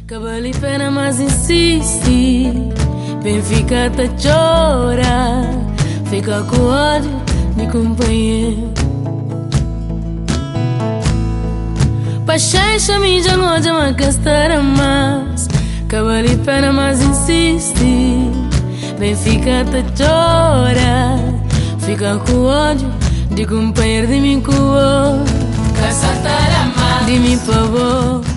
Cabelo e pena, mas insiste. Benfica tá chora. Fica com ódio de companheiro. Paixão me já não já me gastará mais. Cabelo e pena, mas insiste. Benfica tá chora. Fica com ódio de companheiro de mim com o outro. De mim pra